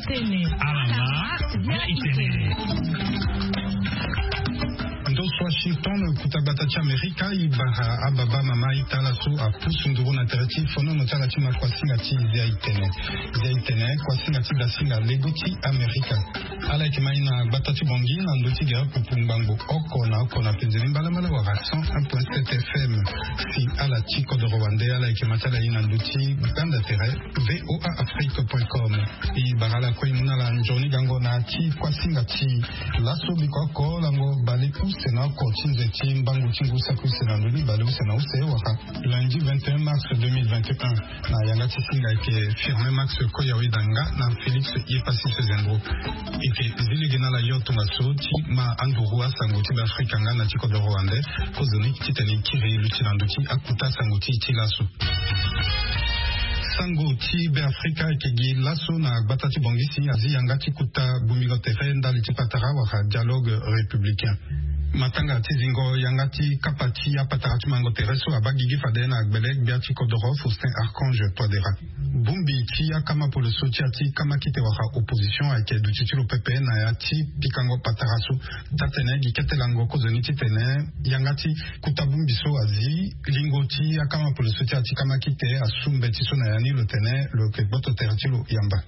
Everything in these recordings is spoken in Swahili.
itene. Alama ya itene. Washington kutabatacha Amerika ibaha ababa mama italaso apusunduru na tereti fono notala chima kwa singa ti zaitene kwa singa ti da singa legoti Amerika ala kimaina batati bongi na ndoti gara kupumbango oko na penzeli mbala wa 101.7 FM si ala chiko de Rwanda ala kimatala ina ndoti banda tere voaafrique.com ibarala kwa imuna la njoni gango na ti kwa singa ti laso bikoko lango bali usena continue Timbangu Tingu Sakusi na Luli Balou Sena Waka lundi 21 mars 2021 na Yangati Singa ke firme Max Koyawi Danga na Félix Yepasi Sezendro ike zili gena la yoto masoti ma andurua sanguti d'Afrique ngana tiko de Rwanda kozoni kitani kiri lutinanduki akuta sanguti tilasu Sanguti be Afrika kegi laso na batati bongisi azi yangati kuta bumigo tere ndali tipatara waka dialogue républicain matanga tizingo yangati kapati apataratu mango tereso abagigi fadena agbelek biati kodoro Faustin Archange Toadera bumbi tia kama pour le sotiati kama kite waka opposition ake dutitilo PPN na yati pikango patarasu tatene giketelango kozoni titene yangati kutabumbi so azi lingoti kama pour le sotiati kama kite asumbe tiso na yani le tene le keboto teratilo yamba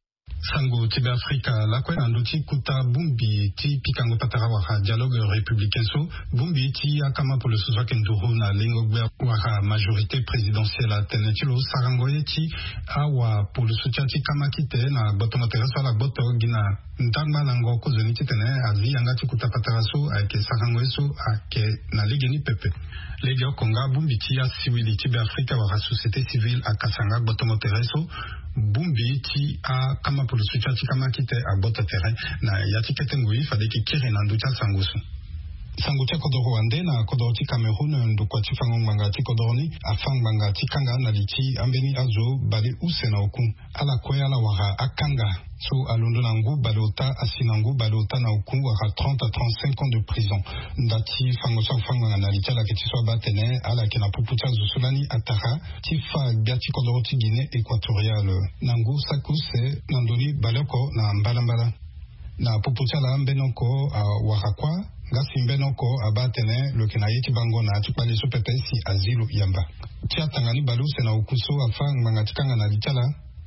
Sango Tibe Afrika la kwe nanduti kuta bumbi ti pikango patara waka dialogue républicain so bumbi ti akama pour le souswa kenduru na lingo gwe waka majorité présidentielle a tenetilo sarangoye ti awa pour le soutien ti kama kite na boto motereso la boto gina ntangma lango kozoni ti tene azi yangati kuta patara so ake sarangoye so ake na ligeni pepe lege okonga bumbi ti ya siwili Tibe Afrika waka société civile akasanga boto motereso bumbi ti a kama pour le soutien ti kama kite a bota terrain na yati ketengui fadeki kire na nducha sangusu sangucha kodoro wande na kodoro ti Cameroun ndukwa ti fango manga ti kodoroni afang manga ti kanga na liti ambeni azo bali use na oku ala koya la wara akanga so alondo na ngu balota asinangu balota na oku wara 30 à 35 ans de prison ndati fango sa fango na liti ala keti so batene ala kena pupucha zusulani atara ti fa biati kodoro ti Guinée équatoriale nangu sakuse nandoni baloko na mbalambala na pupucha la mbenoko warakwa ngasi mbenoko abatene lokena yeki bango na tukbali so pepe si azilu yamba tia tangani balu sena ukuso afang mangatikanga na litala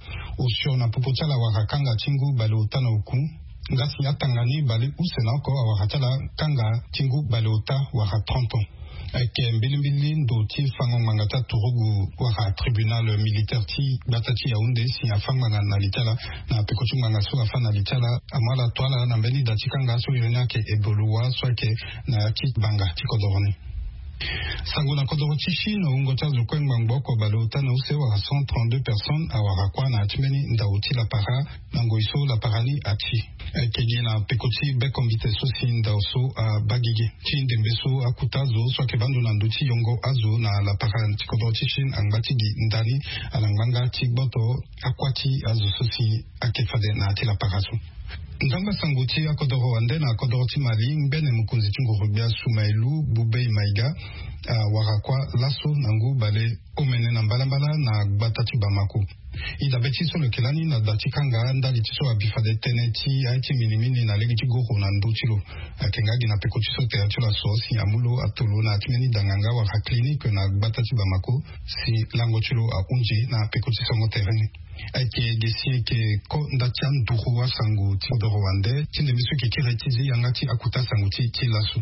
osio na pupucha la warakanga tingu balu tana uku ngasi atangani bali usena ko waratala kanga tingu balu ta wara 30 ans ake mbilimbili ndo ti fango mangata turugu waka tribunal militaire ti batati Yaoundé si afang manga na litala na pekochu manga so afang na litala amala toala na mbeni datikanga so yona ke eboluwa so ke na ki banga ti kodoroni sango na kodoro ti Chine ungota zukwen mangboko balota na usewa 132 personnes awara kwa na atimeni ndauti la para nango iso la parani ati kegi na pekoti bekombite so si ndauso bagigi ti ndembeso akutazo so ke bandu na nduti yongo azo na la para ti kodoro ti Chine angbati gi ndani alanganga ti gboto akwati azo so si akefade na ati la para so Ndanga sanguti akodoro wande na akodoro ti Mali mbene mukunzi tingu rubia Sumailu Bubei Maiga warakwa laso nangu bale omene na mbalambala na batati Bamako ida betiso le kelani na datikanga ndali tiso abifade teneti aiti minimini na legi tigoro na ndutilo akengagi na pekotiso teatula sosi amulo atolo na atimeni danganga waka clinique na batati Bamako si lango tilo aunji na pekotiso ngotereni ake gesi ke ko ndatian duruwa sangu ti kodoro wande tinde misu ke kiretizi yangati akuta sangu ti lasu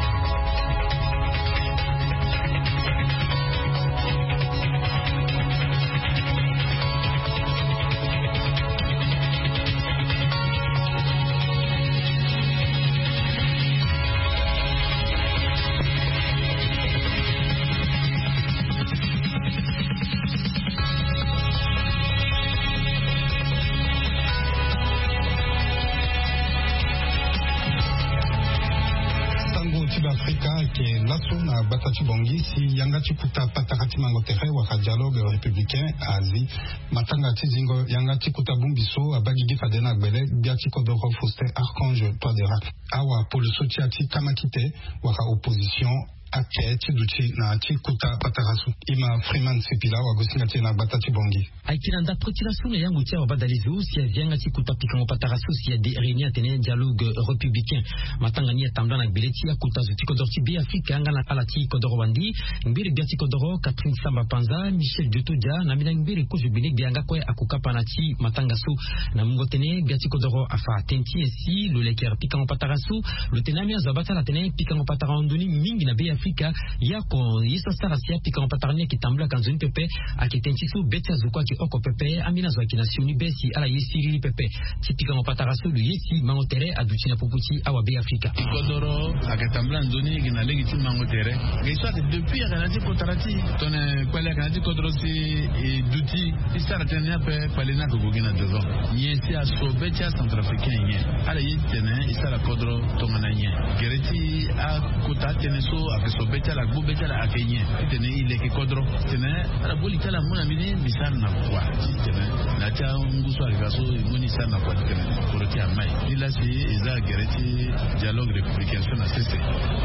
Afrika ke laso na batati bongi si yangati kuta patakati mangotere waka dialogue républicain azi matanga tizingo yangati kuta bumbiso abagigi fadena agbele biati kodoro Faustin Archange Toadera awa pour le sotiati kamakite waka opposition ake chiduchi na chikuta patarasu ima Freeman Sipila wa gosinga tena batati bongi aikina nda protirasu yangu tia wabadalizo si avianga chikuta pikango patarasu si ade réunion tene dialogue républicain matangani atambla na bileti ya kutazu tikodorti bi Afrika anga na alati kodoro wandi mbiri biati kodoro Catherine Samba Panza Michel Dutodia na mina mbiri ko jubile bianga kwe akukapa na ti matangasu na mungo tene biati kodoro afa tenti esi le leker pikango patarasu le tenami azabata la tene pikango patarandoni mingi na bi Afrika yako yisa starasia pikango patarane kitambla kanzoni pepe akitenti su betia zukwa ki oko pepe amina zwa kinasioni besi ala yesiri pepe ti pikango patarasu le yesi mangotere adutina poputi awa bi Afrika kodoro akitambla ndoni gina legiti mangotere geswa depuis akanati kotarati tone kwale akanati kodoro si duti isara tene pe palina ko gina devant yesi aso betia centrafricain ye ala yitene isara kodoro tongana nye gereti a kota tene so akeso betia la betia la akenye tene ile ke kodoro tene ala boli kala mona mini misar na kwa tene la cha nguso akaso moni sana kwa tene koroti amai ila si iza gereti dialogue républicain na cesse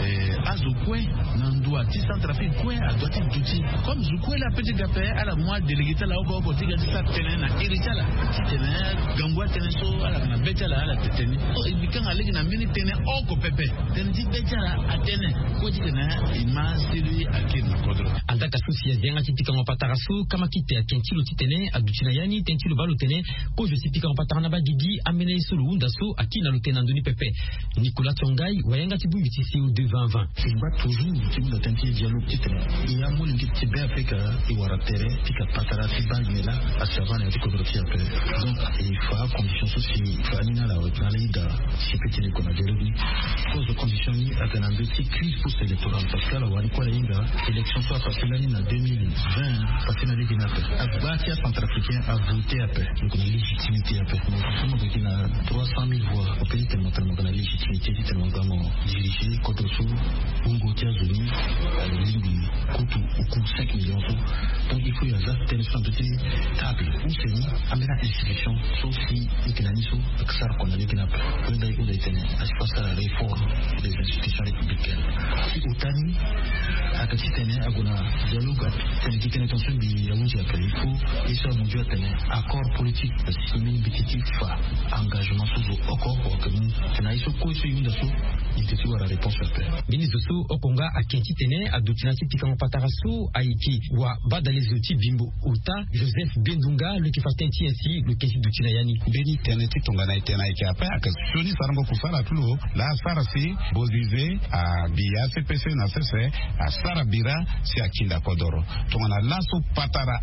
azukwe na ndua ti centrafrique kwe adoti duti comme zukwe la petit gapé ala moi délégué la oko tiga sa tene na iritala tene gangwa tene so ala na betia la ala tene ibikanga legi na mini tene oko pepe tene ti betia la atene ko tene ima siri akina kodro andaka susi ya zenga tipika ngopatarasu kama kite ya kentilo titene adutina yani tentilo balo tene ko je tipika ngopatarana ba gigi amene isulu undaso akina lutena ndoni pepe Nicolas Tongai wayenga tibumbi tisi u 2020 il va toujours tibulo tenti dialogue titene ya muli ngiti be Afrika iwaratere pika patara tibangela asavana ya kodro tiape donc il faut condition soci fanina la otanida sipeti ni kona dialogue cause condition ni akanambe ti crise post électorale parce que la wali kwa inga élection soit passée l'année en 2020 passée l'année qui n'a pas Abatia centrafricain a voté à paix donc la légitimité à paix donc on a 300 000 voix au pays tellement la légitimité tellement vraiment dirigé contre sous Ungotia Zoni à l'île Koutou au coût 5 millions donc il faut y avoir telle sorte de table où c'est mis à mettre institution sauf si il y a une issue que ça qu'on a dit qu'il n'a pas quand il y a été à se passer la réforme des institutions républicaines si Otani a kasi tene aguna dialogue tene qui tene tension bi yaunji après il faut et ça mon dieu tene accord politique signé bititif engagement sous accord que nous tena iso ko iso yunda so iteti wala réponse après ministre so okonga akenti tene adutina tipika ngopatarasu aiki wa badalezi uti bimbo uta Joseph Bendunga le kifatenti ainsi le kesi dutina yani beni tene titonga na tena iki après akasoni sarango kufala tulo la sarasi bozize a bia CPC na CC a sarabira si akinda kodoro tongana laso patara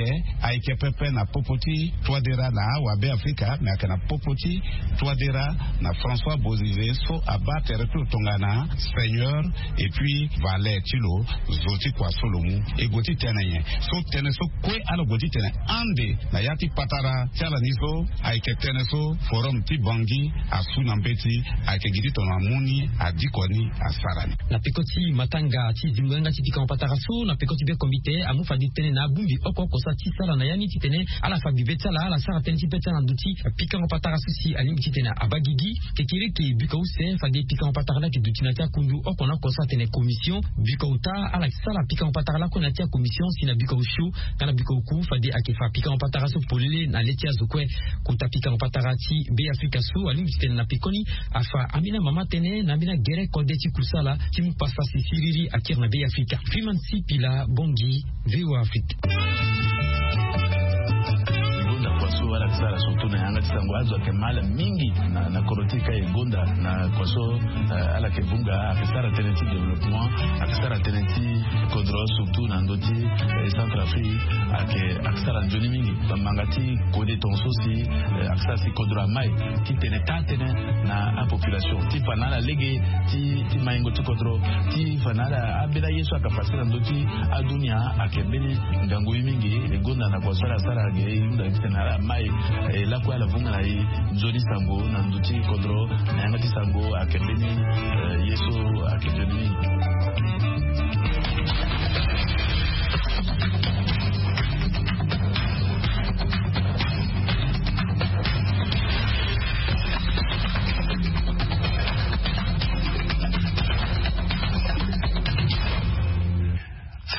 aike pepe na popoti twadera na wabe Afrika na kana popoti twadera na François Bozize so abattre tout tongana seigneur et puis valet tilo zoti kwa solomu e goti tenanye so teneso kwe ala goti tene ande na yati patara chala niso aike teneso forum ti bangi asuna mbeti aike gidi tona muni adikoni asarani na pekoti matanga ti zimwenga ti pika patarasu na pekoti be komite amufa ditene na bumbi oko kosa ti sala na yani titene ala fa bibeta la ala sara tenti beta na duti pika patarasu si alim titene abagigi kekiri ki bika use fa de pika patarala ki dutina ta kundu oko na kosa tene commission bika uta ala sala pika patarala ko na tia commission sina bika ushu kana bika uku fa de akefa pika patarasu polele na letia zukwe kuta pika patarati be Afrika su alim titene na pikoni afa amina mama tene na mina gere kodeti kusala timu pasa sisiriri akir na be Afrika Freeman Sipila Bongi VOA Afrique wala kusala surtout na yanga tisango azo ke mala mingi na korotika igonda na kwaso ala ke bunga akisara teneti développement akisara teneti kodro surtout na ndoti Centrafrique akisara njoni mingi bamangati kode tonso si akisara si kodro mai ki tene tatene na population ti fanala lege ti maingo ti kodro ti fanala abela yesu akapasira ndoti adunia akebeni ngango mingi igonda na kwasara sara ge yunda tenara mai la kwa la vunga na nzoni sango na nduti kodro na yangati sango akebeni yesu akebeni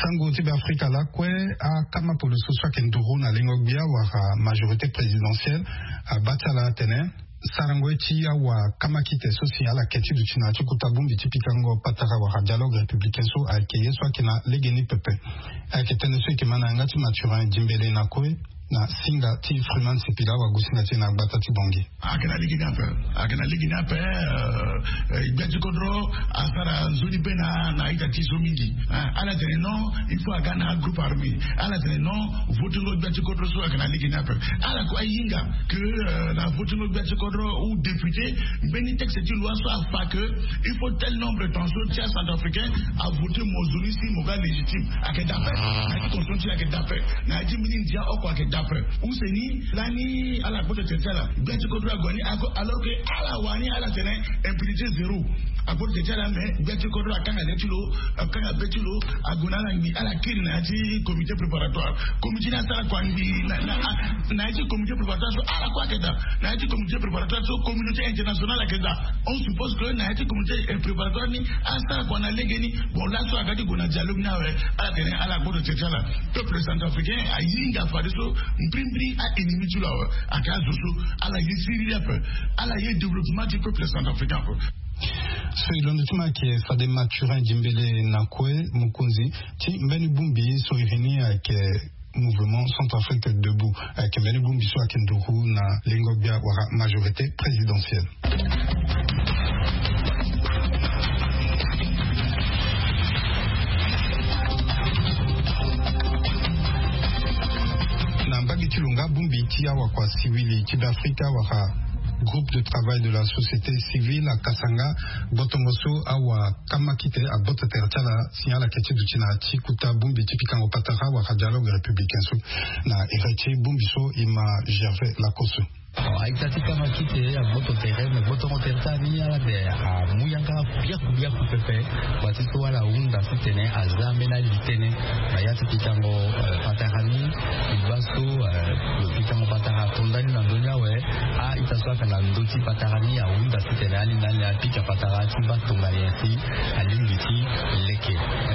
Sango Tibe Afrika la kwe a kama pour le soswa kenduru na lengogbia wa majorité présidentielle a batala tene sarango eti wa kama kite social aketi du china chikutabumbi tipikango patara wa dialogue républicain so akeye so kina legeni pepe aketene so kimana ngati Mathurin Dimbele na kwe na singa ti Freeman Sepila wa gusinga ti na batati bongi akena ligi na pe ibeti kodro asara zoni pena na ita ti somingi ala tene no il faut agana groupe armé ala tene no vote no ibeti kodro so akena ligi na pe ala ko ayinga que la vote no ibeti kodro ou député beni texte ti loi so afa que il faut tel nombre de tensions tiers centrafricain a voté mozuli si moga légitime akeda pe na ti consenti akeda pe na ti mini dia oko akeda où c'est ni l'année à la porte de Tchala, bien tu connais Agoni, alors que à la Wani, à la Ténè, impunité zéro. À porte de Tchala, mais bien tu connais à Kanga Betulo, à Gonala, à la Kin, comité préparatoire. Comité national, n'a été comité préparatoire, à la Quakeda, n'a été comité préparatoire, communauté internationale à Keda. On suppose que n'a été comité préparatoire, ni à ça qu'on a légué, bon là, soit à Gadi Gona dialogue, à la Ténè, à la porte de Tchala. Peuple centrafricain, à Yinga Fadiso, Mprimbri a ennemi tout là, à Kazoso, à la Yéziri, à la Yé développement du peuple centrafricain. Selon le tema qui est Fade Mathurin Dimbele Nakwe Mukunzi, ti Mbeni Bumbi so revenu avec mouvement Centrafrique debout, avec Mbeni Bumbi so Akenduru na Lingobia wara majorité présidentielle. Chilunga Bumbi Tia Wakwa Civili Tibe Afrika Waka groupe de travail de la société civile à Kasanga Botongoso Awa Kamakite à Botatertala signal à Keti Dutina Tikuta Bumbi Tipikango Patara Waka dialogue républicain so na héritier Bumbiso Ima Gervais Lakoso. Aitati kama kite ya boto tereme boto motertani ala de a muyanga biya kupepe watiso wala unda sitene azame na litene bayati pikango patarani ibaso pikango patara tondani na donya we a itaswa kana ndoti patarani a unda sitene ali nani apika patara timba tongani yati alingiti leke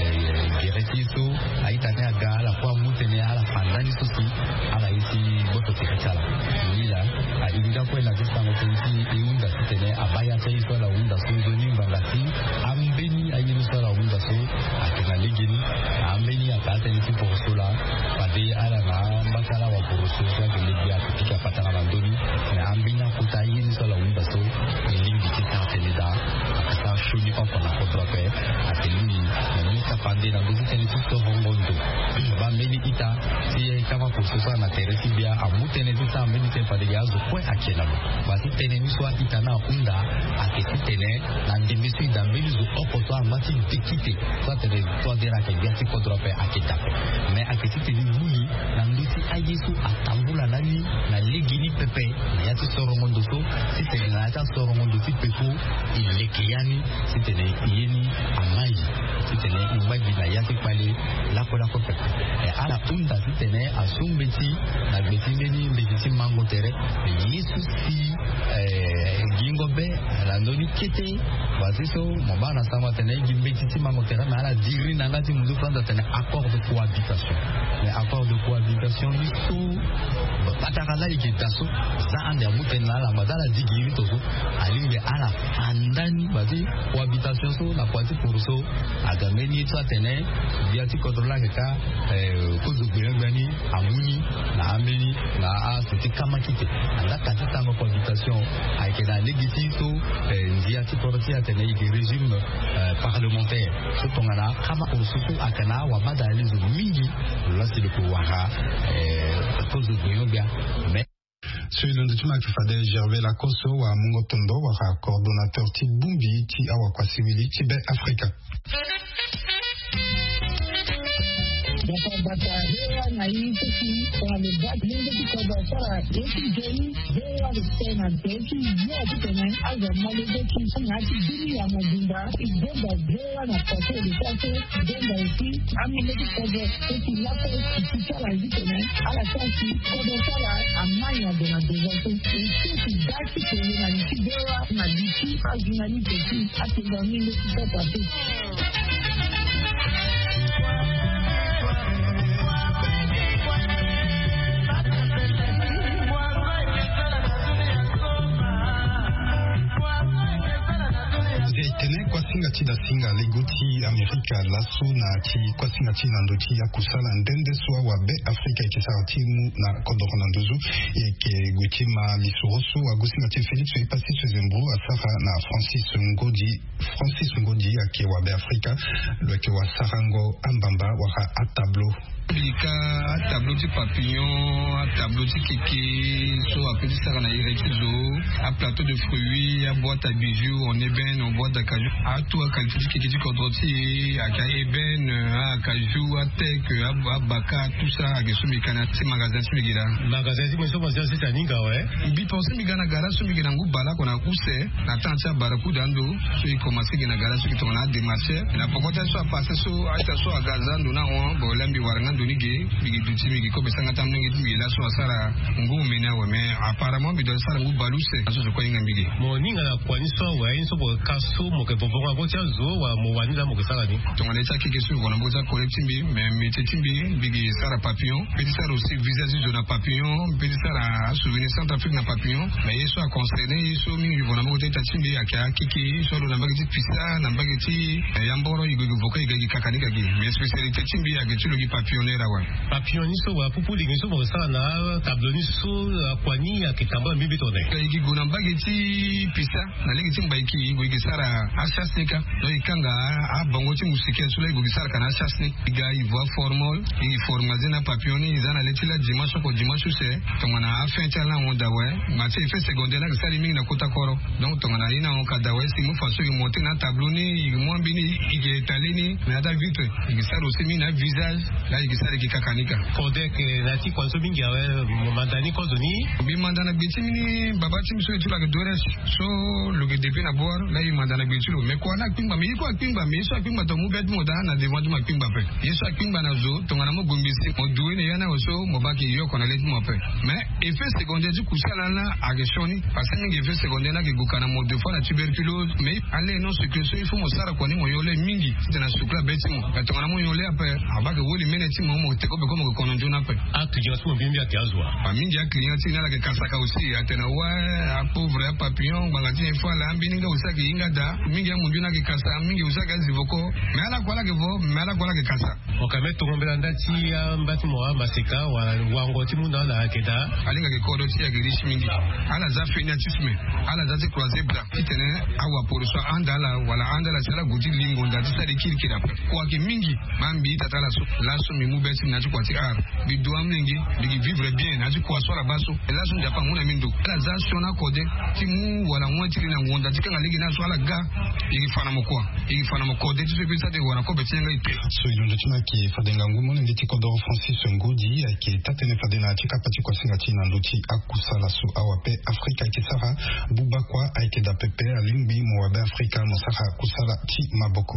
geretiso aitane aga ala kwa mutene ala pandani sosi ala isi boto tertala lila inga kwa la vista ngotenzi iunda sitene abaya taifa la unda so zoni mbangati ambeni ayini so la unda so akina legini ambeni akata ni pour cela pade ala na mbakala wa poroso so ke legia kutika patana bandoni na ambina kutayi ni so la unda so lingi tikatenida akasa shuni papa na kotrope atelini na misa pande na ndugu tele tuto hongondo bambeni ita si kama poroso na teresi bia amutene tuta ambeni tempa de gazo kwa akena basi tene miswa itana unda aketi tene na ndimisi dambili zo oposo amati dikite soit tene soit dera ke biati kodrope aketa mais aketi tene muli na ndisi ayisu atambula nani na legini pepe na yati soromondo so si tene na yata soromondo si pepo ilekeyani si tene yeni amai si tene imagi na yati pale la pepe ala unda si tene asumbeti na betindeni mbeti mango tere Yesu si gingobe la ndoni kete basiso mobana sama tene gimbeti mangotera na la digri na ngati mundu franda tene accord de cohabitation mais accord de cohabitation ni so patakala ikitaso za ande mutene na la madala digiri toso alinge ala andani basi cohabitation so na kwati pourso agameni to tene biati controla ka kozo gani amuni na ameni na a c'était kama kite anda kati tango cohabitation avec la légitiso ndiati portia tene igi régime parlementaire so tongana kama urusuku akana wa madali zo mingi lasi de pouvoir kozo goyobia mais celui de Tuma qui fadait Gervais Lakoso wa Mungo Tondo wa coordonnateur ti Bumbi ti awa kwa civili Tibe Afrika. Batarea na hii kwa lebati ndio kwa sara yetu jeni ndio alisema ndio ndio tena aza malezi kuna hadi ya majinda ndio ndio na pate lisate ndio hii amileki kwa yetu yako kitala hivi tena ala kasi kwa sara amanya de na dezoto sisi dati kwa na ndio na diti azina ni teti atendani ndio kwa da singa leguti Amerika laso na ti kwa singa ti nandoti ya kusala ndende swa wa be Afrika ikisara timu na kodoro nanduzu eke gutima lisoroso wa gusinga ti Felix ipasi Zembo asara na Francis Ngodi ake wa be Afrika lweke wa sarango ambamba waka atablo Bika tableau de papillon, tableau de kéké, so a petit ça na irekizo, a plateau de fruits, a boîte à bijoux, en ébène, en boîte d'acajou, a tout a qualité de kéké du kodroti, a ébène, a cajou, a tek, a baka, tout ça, a gesu mikana, c'est magasin smigila. Magasin si monsieur monsieur c'est aninga ouais. Bi pense migana gara so migana ngu bala kona use, na tancha baraku dando, so i commencer gina gara so kitona démarcher, na pokota so a passer so a ita so a gazando na on bolembi waranga donige bigi duti bigi ko besanga tamne ngi la so asara ngu mena wa mais apparemment bi do sara ngu baluse aso ko inga mbigi mo ninga na kwani so wa inso bo kaso mo ke bobo ngo cha zo wa mo wani la mo ke sara ni to ngale cha kike so bona boza collecting mais metetimbi bigi sara papillon petit sara aussi visage de na papillon petit sara souvenir Centrafrique na papillon mais yeso a concerné yeso mi bona mo ta timbi aka kiki so lo na bagiti pisa na bagiti yamboro igo voka igagi kakanika gi mais spécialité timbi age tulo gi papillon papillon ni so wa pupuli ni so mo sana tableau ni so kwani ya kitamba mbibi tone igi guna bageti pisa na legi timba iki go igi sara ashasnika do ikanga a bongo ti musike so legi go sara kana ashasni iga ivoire formal igi formazina papillon ni zana letila dimanche ko dimanche se tongana afin tala onda we ma ti fait secondaire la sali mingi na kota koro donc tongana ina on kada we si mu faso igi monter na tableau ni igi mo mbini igi etalini na da vitre igi sara aussi mi na visage la gisare ki kakanika kodek lati kwanso bingi awe mandani kozoni bi mandana bitimini babati mso etula ke dores so loge depe na bor la yi mandana bitilo me ko na pingba me ko pingba me so pingba to mu bet mo da na devant ma pingba pe yeso pingba na zo to ngana mo gombisi mo duwe ne yana so mo baki yo kona let mo pe mais effet secondaire du kusala na ageshoni parce que effet secondaire na ke gukana mo de fois la tuberculose mais allez non ce que so il faut mo sara kwani mo yole mingi tena sukla betimo to ngana mo yole ape abake woli meneti mo te ko be ko kono jona pe atu je so mbimbi atazwa amingi ya client ina la ke kasaka aussi atena wa a pauvre a papillon balati une fois la ambininga usaki inga da mingi ya munjuna ke kasa mingi usaka zivoko mala kwala ke vo mala kwala ke kasa okameto ngombela ndati ya mbati mo maseka wa wango ti munda la keda alinga ke kodo ti ya girish mingi ala za fina tisme ala za te croiser bla kitene awa pour so andala wala andala sala guti lingo ndati sari kirkira kwa ke mingi mambi tatala so la so mi mubesi na kwa ti ar bi do amlingi bi vivre bien na kwa so la baso la so njapa muna mindo ala za shona kode ti mu wala mwati na ngonda ti kanga ligi na so ala ga igi fana mo kode ti se de wala ko betinga ite so ilondo tina ki fadenga ngumo ngiti kodoro Francis Ngodi ki tatene fadena tika pati kwa singa tina ndoti akusala so awape Afrika ki sara bubakwa aike da pepe alimbi mo wabe Afrika mo sara kusala ti maboko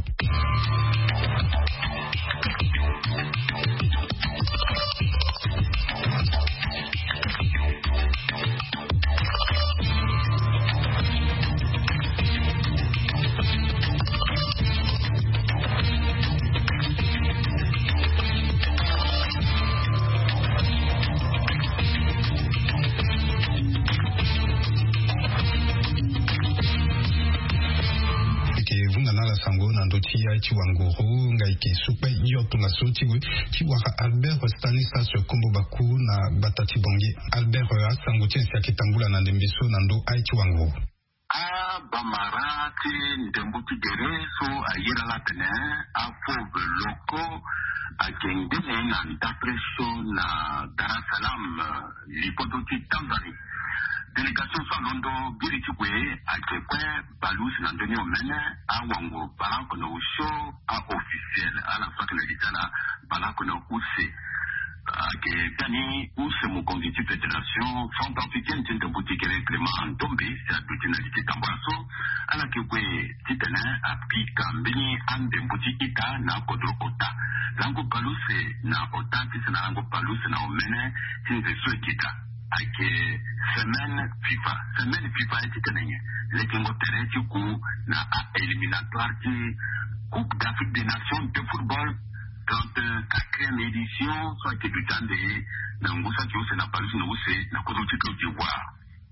ci wanguru ngaiki supe yoto na sotiwe ci waka Albert Stanislas Kombo Baku na Batati Bongi Albert asanguti sia kitangula na ndembiso na ndo aichi wanguru bamarati ndembuti dereso ayira la tene afove loko akengene na ndapreso na Dar es Salaam lipodoti Tanzania délégation Salondo Birichikwe akekwe Balus na ndeni omene awango balako na usho a officiel ala fakna ditala balako na use que Dani use mo conduit fédération centrafricaine de boutique Clément Tombe c'est tutinalité tambaso ala kekwe titana apika mbini ande boutique ita na kodrokota lango Balus na otati na lango Balus na omene tinze swekita ake semaine FIFA eti tenenye lekingo tereti ku na éliminatoire qui Coupe d'Afrique des Nations de football 34e édition soit que du temps de na ngusa kiose na Paris na use na kozo tiko d'Ivoire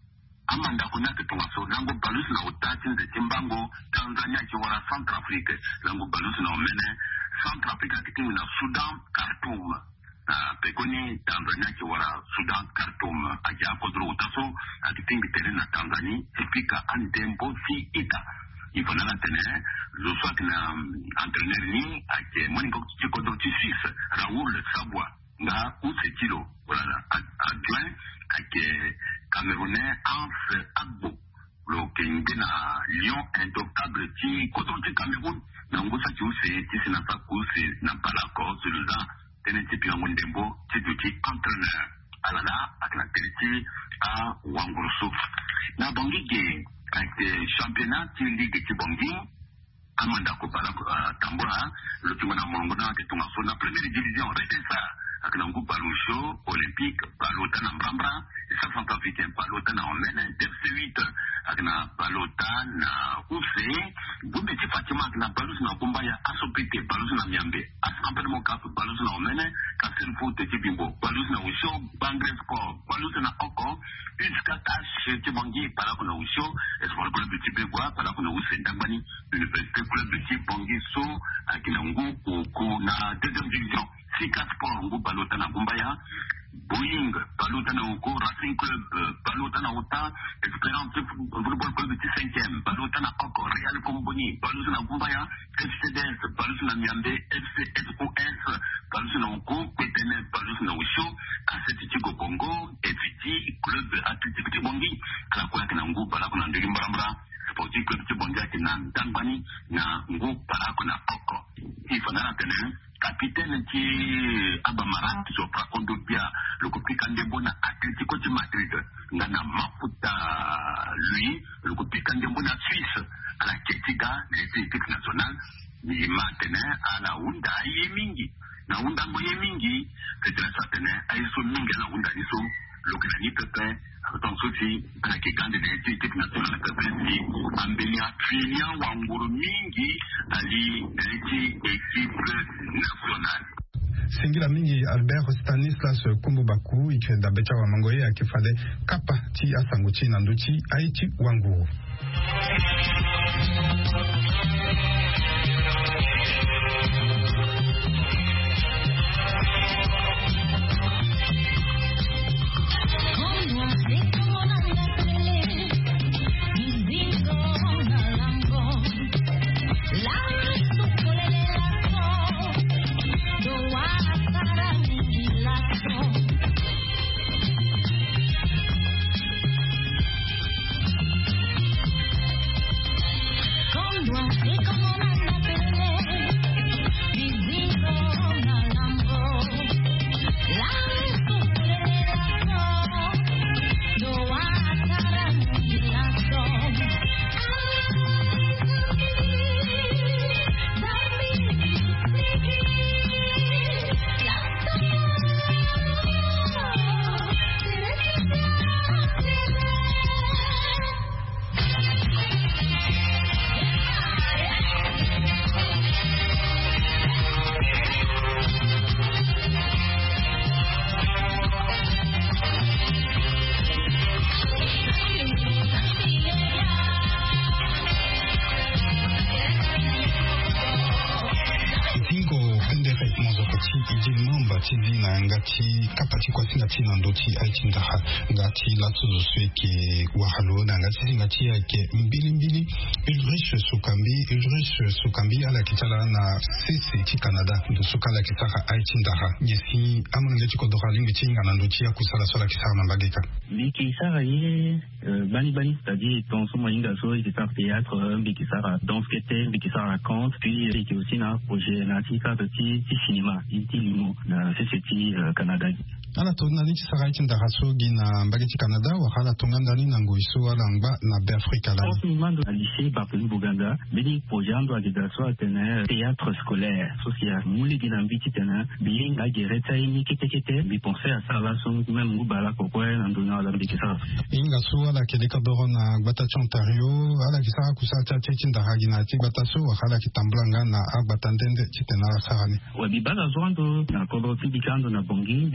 amanda kuna kitunga so lango balus na utati nze timbango Tanzania kiwara Centrafrique lango balus na omene Centrafrique kitinga na Sudan Khartoum pekoni Tanzania kiwara Sudan Khartoum aja kodro utaso kitinga tele na Tanzania epika andembo si ita ifanana tene zo soit na entraîneur ni ake moni ko kodro ti Suisse Raoul Sabwa na usekilo voilà adjoint ake Camerounais Hans Agbo lo kenge na Lion Indomptable ti kodro ti Cameroun na ngosa ti use ti sina sa kuse na balako suluza tene ti piango ndembo ti duti entraîneur alala akna teleti a wangursu na bongi ge ake championnat ti ligue ti bongi amanda ko balako tambora lo ti na mongo na ti tunga so na première division retensa akna ngu balusho olympique balota na mbambra sa Centrafricain balota na omene FC8 akna balota na use gumbe ti Fatima akna balus na kumbaya asopete balus na miambe asampedemo kap balus na omene kasen foot ti bimbo balus na usho bangre sport balus na oko jusqu'à tâche ti bongi para ko na usho espoir club ti begwa para ko na use ndambani université club ti bongi so akina ngu ko na deuxième division Sika Sport ngu balota na kumbaya Boeing balota na uko Racing Club balota na uta Esperance Football Club ti 5e balota na oko Real Comboni balota na kumbaya FCDS balota na Miambe FCSOS balota na uko Petene balota na usho Aseti Tigo Bongo FT Club Athletic ti bongi ala kwa kana ngu balako na ndiri mbarambra Sporting Club ti bongi akina ndambani na ngu balako na oko ifanana tene capitaine qui Abamara Sopra Condopia le Kopika Ndembona Atletico de Madrid ngana mafuta lui le Kopika Ndembona Suisse à la Ketiga l'équipe nationale ni maintenant à la Unda Yemingi na Unda Yemingi c'est la certaine aiso mingi na Unda iso le Kanani Pepe donc ceci à la Kekande de l'équipe nationale Pepe si Ambelia Trillia Wanguru mingi ali l'équipe nationale. Singila mingi Albert Stanislas Kumbubaku ikwenda becha wa mangoye akifale kapa ti asanguchi na nduchi aiti wangu. ngati kapati kwa singati na ndoti aitindaha ngati la tuzuswe ke wahalo na ngati yake mbili Ulrich Sukambi ala kitala na CC Canada ndo sukala kitaka aitindaha yesi amangele chikodora lingi chinga na ndoti ya kusala sola kisara na mbageka Bikisara ye bani c'est-à-dire ton somo inga so ikisara théâtre bikisara danse kete bikisara conte puis il aussi na projet na tika petit cinéma inti limo na CC Canada ala tona ni kisara aitindaha so gina mbageti Canada wa hala tonganda ni nangoiso ala ngba na Afrika la au lycée Barthélemy Boganda bini projet ndo adidaso atene théâtre scolaire social muli gina mbiti tena bien ga gereta ni kete bi penser à ça là son même ngubala kokwe na ndona la bikisara inga so ala keleka dorona gbatacho Ontario ala kisara kusata aitindaha gina ti gbataso wa hala kitambulanga na agbatandende chitena sarani wa bibala zondo na kodro tibikando na bongi bi sara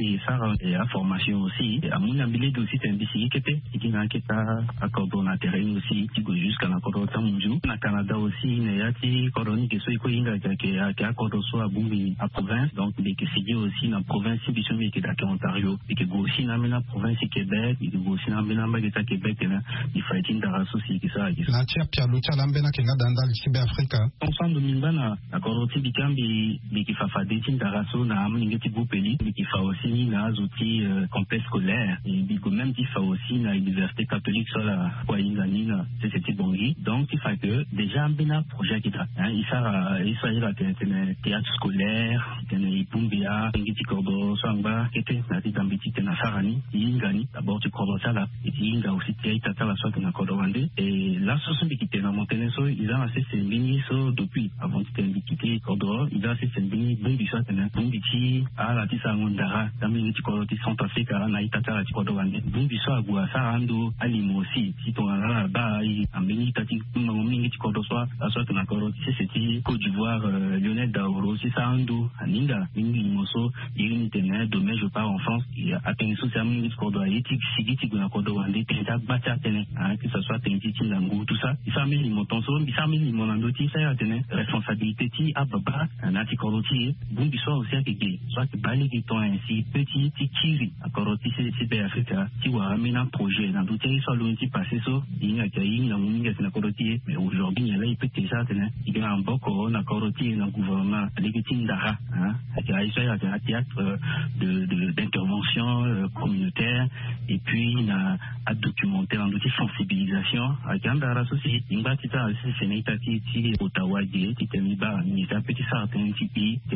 et à formation aussi. À mon avis, aussi, c'est un défi qui a coordonnateur aussi, jusqu'à la coordination. Au Canada aussi, il y a des coordonnateurs qui a coordonné à province, donc des qui aussi dans la province qui est Ontario, et qui aussi dans la province Québec, et qui aussi dans la Québec, il faut être dans la société qui ça. La Tchapia, l'Uchalambena qui est dans le Sud-Afrique. Ensemble, nous avons la coordination qui fait des signes d'arasso, na amningeti boupeli, mais qui fait aussi na outils complexe scolaire, et même qui fait aussi na l'université catholique sur la Kwayingani, na CCT Bongi. Donc, il fait que déjà un bien projet qui a, il s'agit de théâtre scolaire, de Pumbia, Ngiti Kordo, Sangba, qui était dans Biti Tenasarani, Yingani, d'abord tu crois ça là, et Yinga aussi théâtre la sorte de Kordowande, et l'association qui était dans Monténéso, ils ont assez sévigné depuis, avant de quitter Kordo, ils ont assez sévigné, Bumbichi, à la Tisangondara, dans les Tikoroti Centrafrique, à Naïtata, la Tikordowande, Bumbiso à Gouassa, Ando, à Limo aussi, si ton là-bas, en Béni, Tati, Mingiti Kordosoa, la sorte de Koroti, c'était Côte d'Ivoire, Lionel Daoro, c'est ça, Ando, Aninga, Mingi Limoso, Irini Tener, demain je pars en France, et à Teneso, c'est Mingiti Kordoa, Etik, Sigiti, Kordowande, Tentak, Batia, Tener, que ce soit Teniti, Langou, tout ça, il s'amène Limotonso, il s'amène Limonandoti, ça y a Tener, responsabilité, à Baba, Nati Koroti, Bumbiso aussi à Kiki, soit que Bali qui sont ainsi petit, Tiri, à Koroti, c'est Africa, qui va amener un projet, dans tout pays, soit l'outil passé, so, il y a Kaïn, dans Mouninga, c'est la Koroti, mais aujourd'hui, il y a là, il peut déjà, il y a un boko, na Koroti, dans le gouvernement, les Dara, hein, il y a un théâtre d'intervention communautaire, et puis, il y a un documentaire, un outil sensibilisation, avec un Dara aussi, il y a un petit peu, c'est Neitati, Ottawa, qui était mis bas, il y a un petit certain type,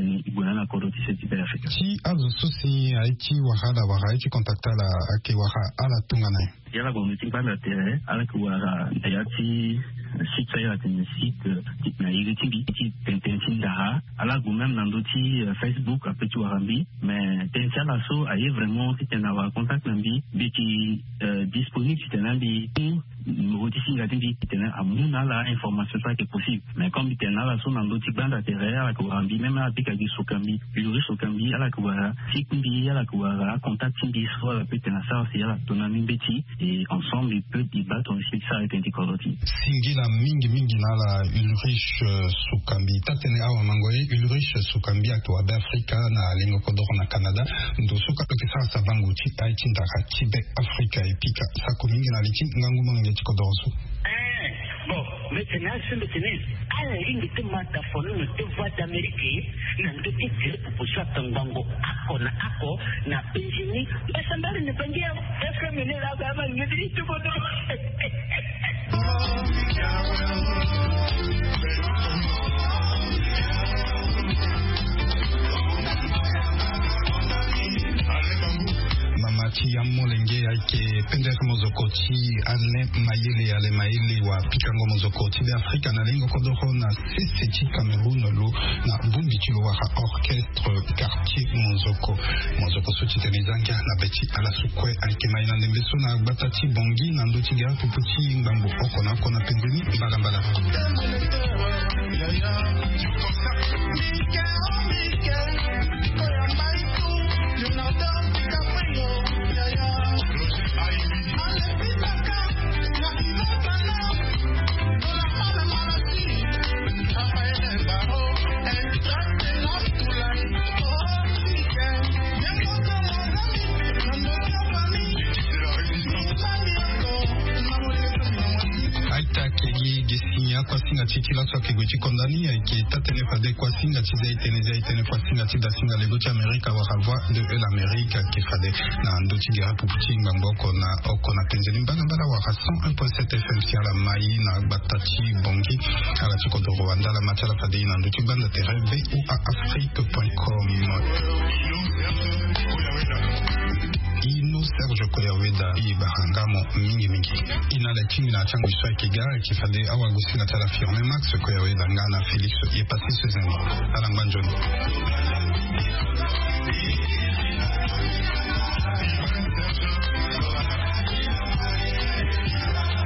si azususi aiki wahada wahaichi kontakta la ake waha ala tungana yala gomiti bana tere ala kuwara ayati site ya tin site na yigiti bi tentensin daha ala gomem nandoti Facebook apeti warambi mais tentia la so aye vraiment si ten avoir contact nambi bi ki disponible si ten nambi numéro d'ici la tindi ten amuna la information ça qui est possible mais comme ten la so nandoti bana tere ala kuwarambi même à bikagi sokambi bilori sokambi ala kuwara sikmbi ala kuwara contact tindi so apeti na ça c'est ala tonami beti et ensemble ils peuvent débattre aussi ça avec Antikoroti. Singila mingi nala Ulrich Sukambi tatene awa mangoye Ulrich Sukambi atwa Afrika na lingo kodoro na Canada ndo suka pekisa sabangu chi aichi ndaka Québec Afrika epika sako mingi na lichi ngangu mangi kodoro su. Bon, maintenant, je me tenais à la ligne de mataphone, de voix d'Amérique, n'a de dire pour ça, Tangango, Ako, n'a péginé, mais ça m'a ne pas dire, est-ce que mener la gamme, ne dit tout bon. Mamati ya molenge aike pendek mozokoti ale maile wa pikango mozokoti de Afrika na lingo kodoro na CCT Cameroun lo na bumbichi lo wa orchestre quartier mozoko sotitenizanga na beti ala sukwe aike maina ndembeso na batati bongi na ndoti ga puputi ngambo okona kona pembeni mbala kwa singa chikila so keguchi kondani ki tatene fade kwa singa chizai tene kwa singa chida singa legochi Amerika wa voix de l'Amérique qui fade na ndochi gira pupuchi ngamboko na okona tenzeni mbana wa 101.7 FM si ala mai na batati bongi ala chikodo Rwanda la matala fade na ndochi banda terre ou à afrique.com Ino Serge Koyaweda Ibarangamo mingi ina la chini na changu iswa kiga kifade awa gusi na tala firme Max Koyaweda ngana Félix est passé ce zéro Alanganjoni